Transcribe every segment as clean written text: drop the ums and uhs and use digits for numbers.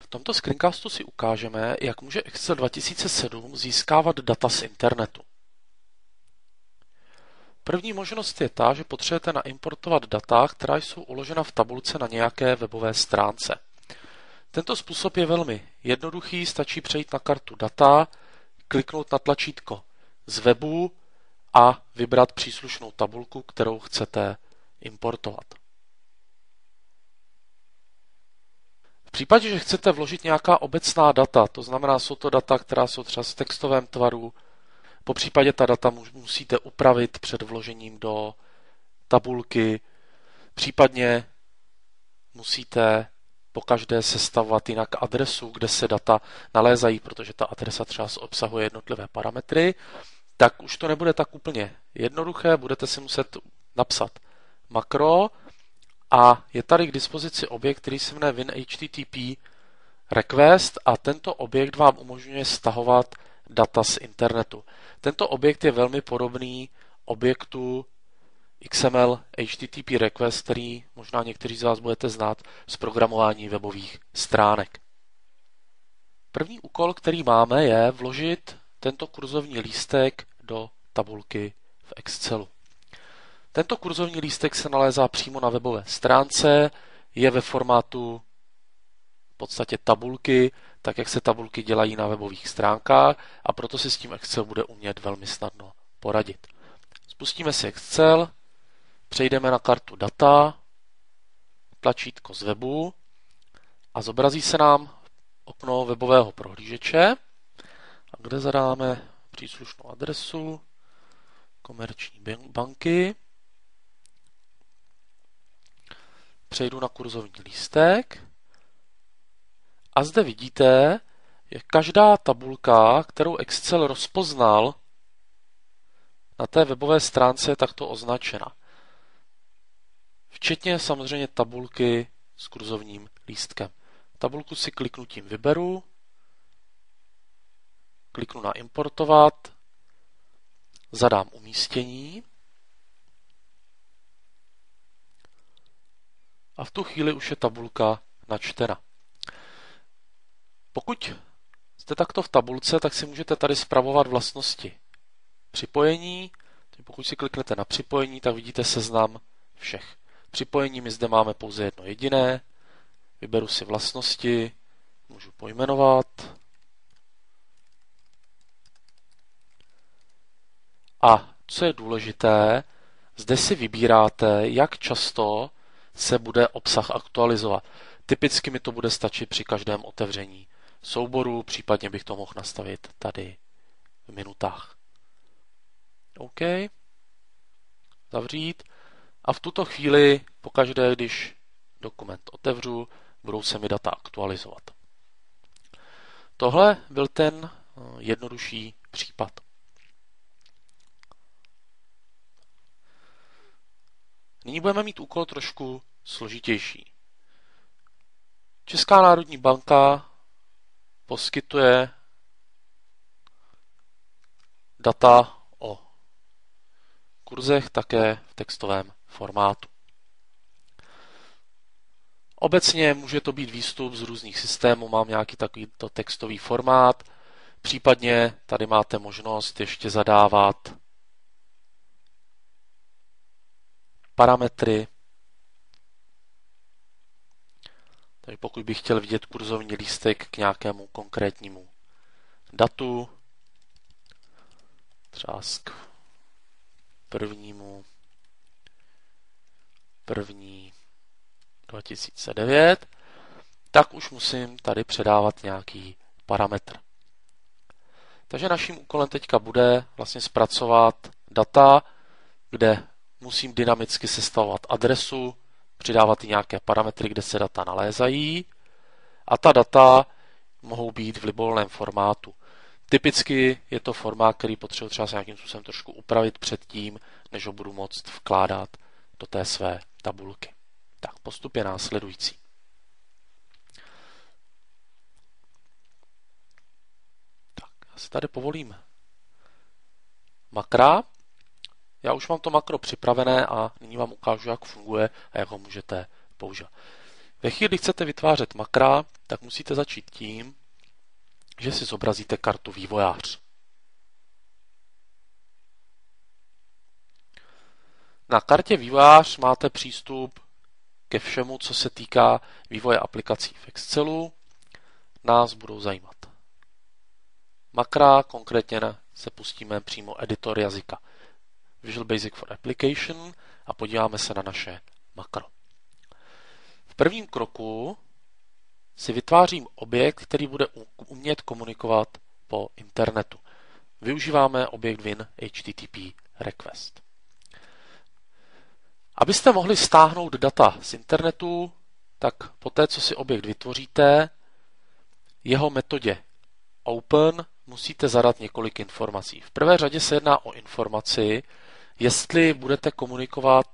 tomto screencastu si ukážeme, jak může Excel 2007 získávat data z internetu. První možnost je ta, že potřebujete naimportovat data, která jsou uložena v tabulce na nějaké webové stránce. Tento způsob je velmi jednoduchý, stačí přejít na kartu data, kliknout na tlačítko z webu a vybrat příslušnou tabulku, kterou chcete importovat. V případě, že chcete vložit nějaká obecná data, to znamená, jsou to data, která jsou třeba v textovém tvaru, po případě ta data musíte upravit před vložením do tabulky, případně musíte pokaždé sestavovat jinak adresu, kde se data nalézají, protože ta adresa třeba obsahuje jednotlivé parametry, tak už to nebude tak úplně jednoduché, budete si muset napsat makro a je tady k dispozici objekt, který se jmenuje WinHttp request a tento objekt vám umožňuje stahovat data z internetu. Tento objekt je velmi podobný objektu XML HTTP request, který možná někteří z vás budete znát z programování webových stránek. První úkol, který máme, je vložit tento kurzovní lístek do tabulky v Excelu. Tento kurzovní lístek se nalézá přímo na webové stránce, je ve formátu v podstatě tabulky, tak jak se tabulky dělají na webových stránkách a proto si s tím Excel bude umět velmi snadno poradit. Spustíme si Excel, přejdeme na kartu data, tlačítko z webu a zobrazí se nám okno webového prohlížeče, kde zadáme příslušnou adresu komerční banky. Přejdu na kurzovní lístek a zde vidíte, že každá tabulka, kterou Excel rozpoznal, na té webové stránce je takto označena. Včetně samozřejmě tabulky s kurzovním lístkem. Tabulku si kliknutím vyberu, kliknu na importovat, zadám umístění a v tu chvíli už je tabulka načtena. Pokud jste takto v tabulce, tak si můžete tady spravovat vlastnosti připojení. Pokud si kliknete na připojení, tak vidíte seznam všech připojení. My zde máme pouze jedno jediné. Vyberu si vlastnosti, můžu pojmenovat. A co je důležité, zde si vybíráte, jak často se bude obsah aktualizovat. Typicky mi to bude stačit při každém otevření souboru, případně bych to mohl nastavit tady v minutách. OK. Zavřít. A v tuto chvíli, pokaždé, když dokument otevřu, budou se mi data aktualizovat. Tohle byl ten jednodušší případ. Nyní budeme mít úkol trošku složitější. Česká národní banka poskytuje data o kurzech také v textovém formátu. Obecně může to být výstup z různých systémů, mám nějaký takovýto textový formát, případně tady máte možnost ještě zadávat parametry. Takže pokud bych chtěl vidět kurzovní lístek k nějakému konkrétnímu datu, třeba k 1.1.2009, tak už musím tady předávat nějaký parametr. Takže naším úkolem teďka bude vlastně zpracovat data, kde musím dynamicky sestavovat adresu, přidávat i nějaké parametry, kde se data nalézají a ta data mohou být v libovolném formátu. Typicky je to formát, který potřebuji třeba s nějakým způsobem trošku upravit předtím, než ho budu moct vkládat do té své tabulky. Tak, postup je následující. Tak, já si tady povolím makra. Já už mám to makro připravené a nyní vám ukážu, jak funguje a jak ho můžete používat. Ve chvíli, kdy chcete vytvářet makra, tak musíte začít tím, že si zobrazíte kartu vývojář. Na kartě vývojář máte přístup ke všemu, co se týká vývoje aplikací v Excelu. Nás budou zajímat makra, konkrétně se pustíme přímo editor jazyka Visual Basic for Application a podíváme se na naše makro. V prvním kroku si vytvářím objekt, který bude umět komunikovat po internetu. Využíváme objekt Win HTTP Request. Abyste mohli stáhnout data z internetu, tak poté, co si objekt vytvoříte, jeho metodě open musíte zadat několik informací. V prvé řadě se jedná o informaci, jestli budete komunikovat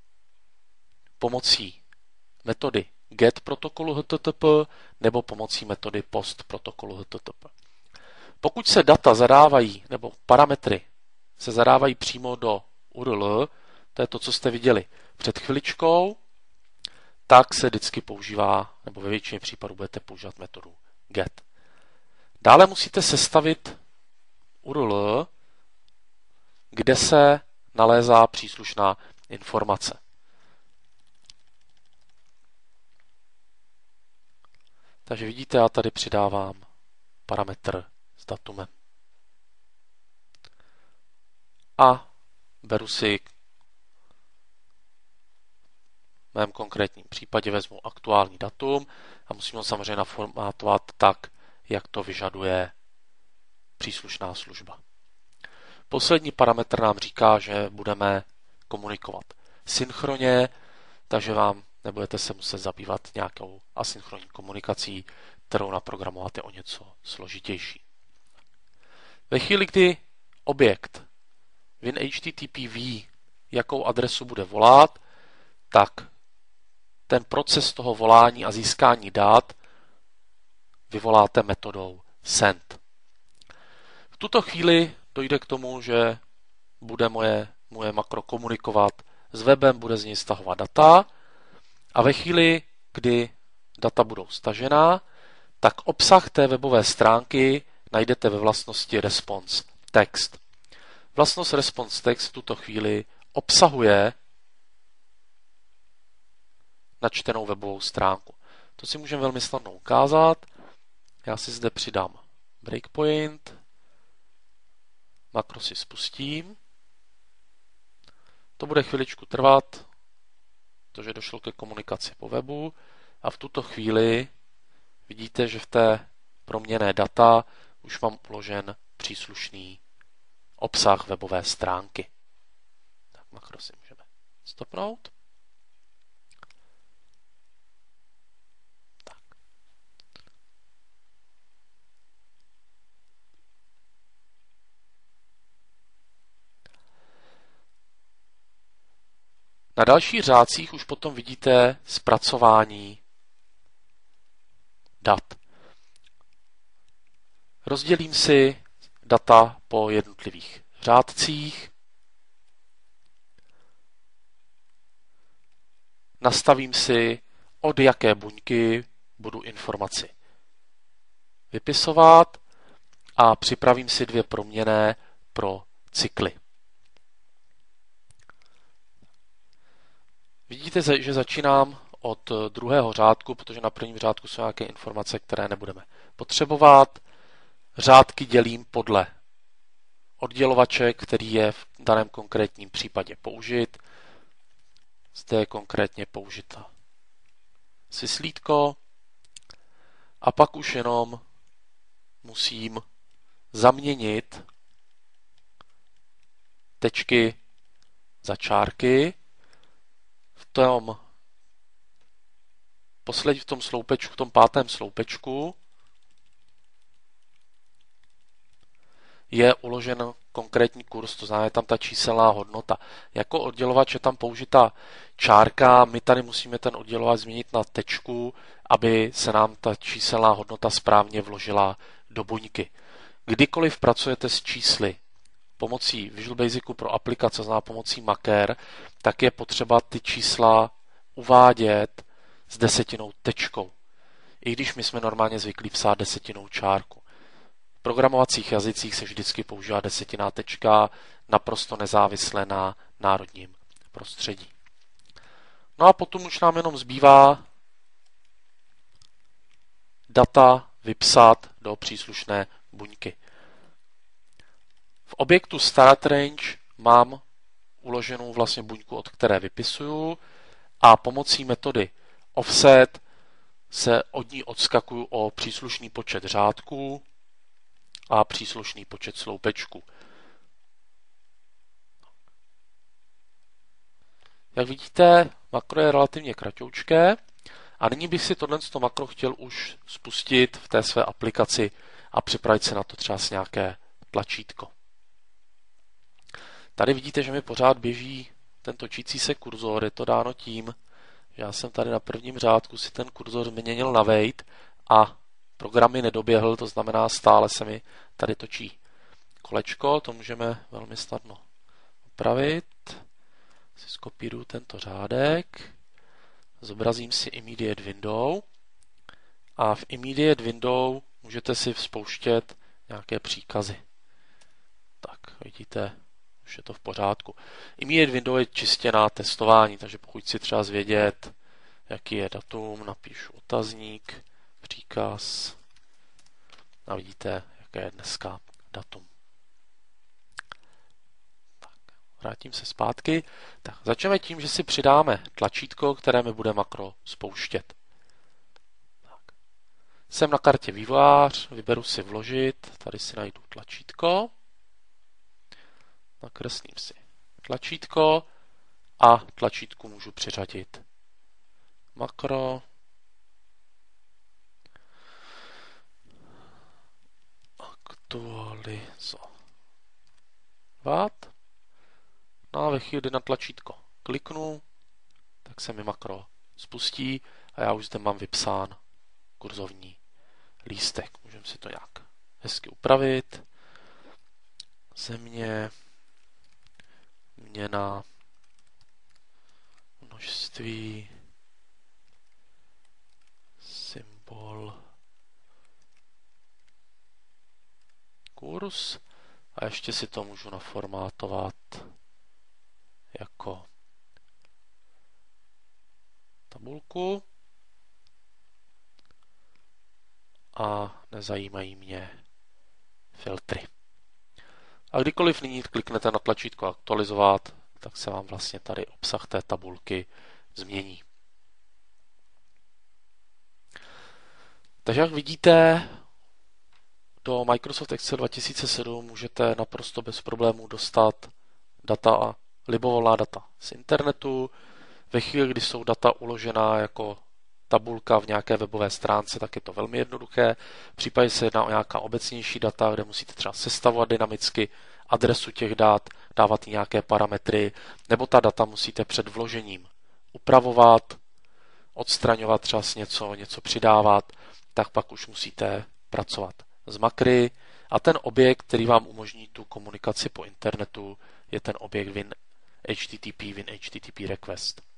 pomocí metody get protokolu HTTP nebo pomocí metody post protokolu HTTP. Pokud se data zadávají, nebo parametry se zadávají přímo do URL, to je to, co jste viděli před chviličkou, tak se vždycky používá, nebo ve většině případů budete používat metodu get. Dále musíte sestavit URL, kde se nalézá příslušná informace. Takže vidíte, já tady přidávám parametr s datumem. A beru si v mém konkrétním případě vezmu aktuální datum a musím ho samozřejmě naformátovat tak, jak to vyžaduje příslušná služba. Poslední parametr nám říká, že budeme komunikovat synchronně, takže vám nebudete se muset zabývat nějakou asynchronní komunikací, kterou naprogramovat je o něco složitější. Ve chvíli, kdy objekt WinHTTP ví, jakou adresu bude volat, tak ten proces toho volání a získání dat vyvoláte metodou send. V tuto chvíli dojde k tomu, že bude moje makro komunikovat s webem, bude z něj stahovat data a ve chvíli, kdy data budou stažená, tak obsah té webové stránky najdete ve vlastnosti response text. Vlastnost response text v tuto chvíli obsahuje načtenou webovou stránku. To si můžeme velmi snadno ukázat. Já si zde přidám breakpoint, makro si spustím. To bude chviličku trvat, protože došlo ke komunikaci po webu a v tuto chvíli vidíte, že v té proměnné data už mám uložen příslušný obsah webové stránky. Tak makro si můžeme stopnout. Tak. Na dalších řádcích už potom vidíte zpracování dat. Rozdělím si data po jednotlivých řádcích. Nastavím si, od jaké buňky budu informaci vypisovat a připravím si dvě proměnné pro cykly. Vidíte, že začínám od druhého řádku, protože na prvním řádku jsou nějaké informace, které nebudeme potřebovat. Řádky dělím podle oddělovače, který je v daném konkrétním případě použit. Zde je konkrétně použita syslítko a pak už jenom musím zaměnit tečky za čárky. V tom sloupečku, v tom pátém sloupečku je uložen konkrétní kurz, to znamená, je tam ta číselná hodnota. Jako oddělovač je tam použita čárka, my tady musíme ten oddělovač změnit na tečku, aby se nám ta číselná hodnota správně vložila do buňky. Kdykoliv pracujete s čísly pomocí Visual Basicu pro aplikace, znamená pomocí maker, tak je potřeba ty čísla uvádět s desetinou tečkou. I když my jsme normálně zvyklí psát desetinou čárku. V programovacích jazycích se vždycky používá desetinná tečka, naprosto nezávisle na národním prostředí. No a potom už nám jenom zbývá data vypsat do příslušné buňky. V objektu start range mám uloženou vlastně buňku, od které vypisuju, a pomocí metody offset se od ní odskakuju o příslušný počet řádků a příslušný počet sloupečků. Jak vidíte, makro je relativně kratoučké a nyní bych si tohle makro chtěl už spustit v té své aplikaci a připravit se na to třeba s nějaké tlačítko. Tady vidíte, že mi pořád běží ten točící se kurzor, je to dáno tím, že já jsem tady na prvním řádku si ten kurzor změnil na wait a program mi nedoběhl, to znamená stále se mi tady točí kolečko, to můžeme velmi snadno upravit. Si skopíruju tento řádek, zobrazím si immediate window a v immediate window můžete si spouštět nějaké příkazy. Tak, vidíte, už je to v pořádku. Immediate window je čistě na testování, takže pokud si třeba zvědět, jaký je datum, napíšu otazník, příkaz a vidíte, jaké je dneska datum. Vrátím se zpátky. Tak, začneme tím, že si přidáme tlačítko, které mi bude makro spouštět. Tak. Jsem na kartě vývojář, vyberu si vložit, tady si najdu tlačítko, nakreslím si tlačítko a tlačítku můžu přiřadit makro, aktualizovat. No a ve chvíli, kdy na tlačítko kliknu, tak se mi makro spustí a já už zde mám vypsán kurzovní lístek. Můžeme si to nějak hezky upravit. Země, měna, množství, symbol, kurz a ještě si to můžu naformátovat jako tabulku a nezajímají mě filtry. A kdykoliv nyní kliknete na tlačítko aktualizovat, tak se vám vlastně tady obsah té tabulky změní. Takže jak vidíte, do Microsoft Excel 2007 můžete naprosto bez problémů dostat data, libovolná data z internetu. Ve chvíli, kdy jsou data uložená jako tabulka v nějaké webové stránce, tak je to velmi jednoduché. V případě se jedná o nějaká obecnější data, kde musíte třeba sestavovat dynamicky adresu těch dat, dávat nějaké parametry, nebo ta data musíte před vložením upravovat, odstraňovat třeba něco přidávat, tak pak už musíte pracovat s makry a ten objekt, který vám umožní tu komunikaci po internetu, je ten objekt WinHTTP request.